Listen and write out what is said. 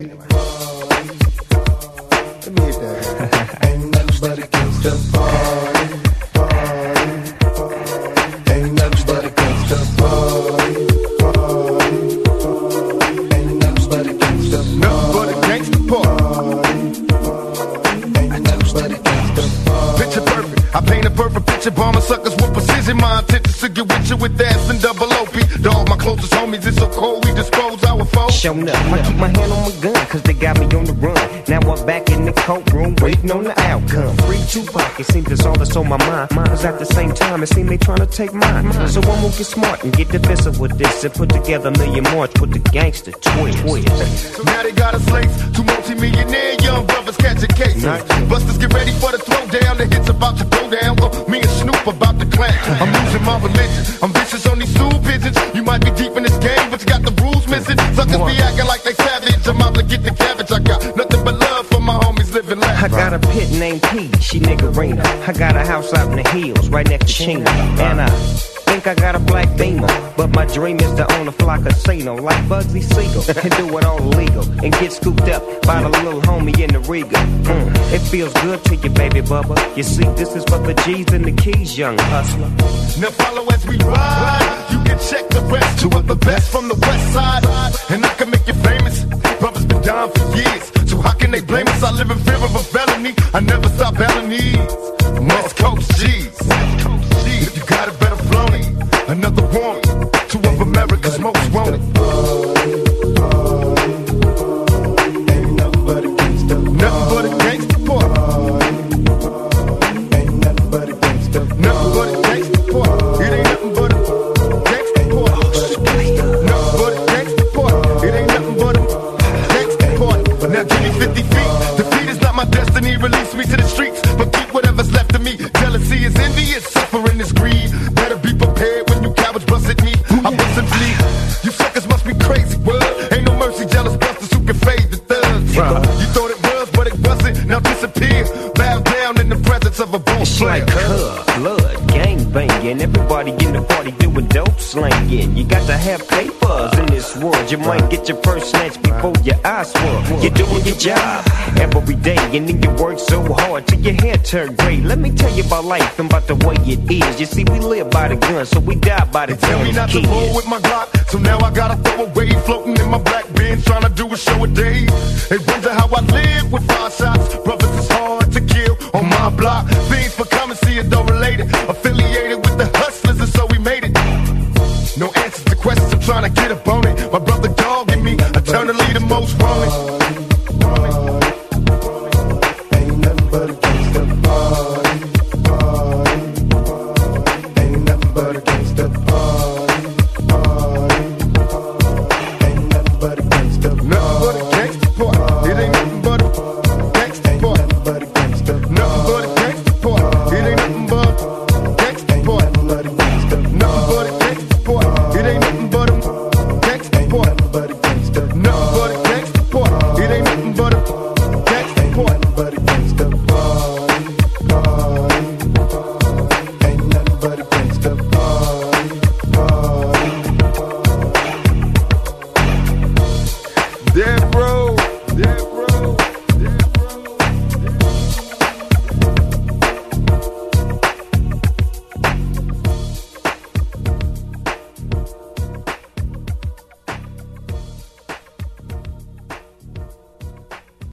Let me hit that. Ain't nothing but a gangsta party, party, party. Ain't nothing but a gangsta party, party, party. Ain't nothing but a gangsta party. Nothing but a gangsta party. Ain't nothing but a gangsta party. Picture perfect. I paint a perfect picture, bombing suckers with precision. My intentions to get with you with ass and double OP. Dog, my closest homies, it's so cold, we dispose our foes. Showing up, I keep my hand on my gun, cause they got me on the run. Now I'm back in the courtroom, waiting on the outcome. Free Tupac, it seems that's all that's on my mind. Cause at the same time, it seems they trying to take mine. So I'm gonna get smart and get defensive with this and put together a million march with the gangster twist. Now they got us slates, two multi-millionaire young brothers catching cases. Busters get ready for the throwdown, the hits about to go down. Me and Snoop about to clash. I'm losing my religion, I'm vicious on these stool pigeons. You might be deep in this game, but you got the rules missing. Suckers be acting like they savage, I'm out to get the cabbage. I got nothing but love for my homies living lavish. I got a pit named P, she niggerina. I got a house out in the hills, right next to Chino. And I think I got a black Beamer, but my dream is to own a fly casino like Bugsy Siegel and do it all legal and get scooped up by the little homie in the Regal. It feels good to you, baby bubba. You see, this is for the G's and the keys, young hustler. Now follow as we ride. You can check the rest. Two of the best from the west side, and I can make you famous. Brothers been down for years, so how can they blame us? I live in fear of a felony. I never stop belling these West Coast G's. If you got a better flown it, another one. Two of America's most wanted. Ain't nothing but a gangsta. Nothing but a gangsta party. Ain't nothing but a gangsta. Nothing but a gangsta party. It ain't nothing but a gangsta party. Nothing but a gangsta party. It ain't nothing but a gangsta party. Now give me 50 feet. Defeat is not my destiny. Release me to the streets, but keep whatever's left of me. Jealousy is envious, suffering is greed. Better be prepared when you cowards bust at me. I bust and flee. You suckers must be crazy, world. Ain't no mercy, jealous busters who can fade the thugs. You thought it was, but it wasn't. Now disappear. Bow down in the presence of a boss player. It's like blood, gang banging. Everybody in the party doing dope slanging. You got to have papers in this world. You might get your purse snatched before your eyes swirl. You're doing your job every day, and then you work so hard till your hair turn gray. Let me tell you about life and about the way it is. You see, we live by the gun, so we die by the tell me not to roll with my Glock, so now I gotta throw away. Floating in my black Benz, trying to do a show a day. They wonder how I live with 5 shots. Brothers is hard to kill on my block. Things for coming, see it though related. Affiliated with the hustlers, and so we made it. No answers to questions, I'm trying to get up on it. My brother dog and me, eternally the most wanted. Ain't nothing but a gangsta party, party, party. Ain't nothing but a gangsta party, party, party. Ain't nothing but a gangsta party. Nothing but a gangsta party. It ain't nothing but a gangsta party. Nothing but a gangsta. Nothing but a gangsta party. It ain't nothing but a gangsta party. Nothing but a gangsta. Nothing but a gangsta party. It ain't nothing but a gangsta party. Nothing but a gangsta. Nothing but a gangsta party. It ain't nothing but a gangsta party. Nothing but a gangsta party, party, party. Ain't nothing but a gangsta party, party, party. Dead bro, dead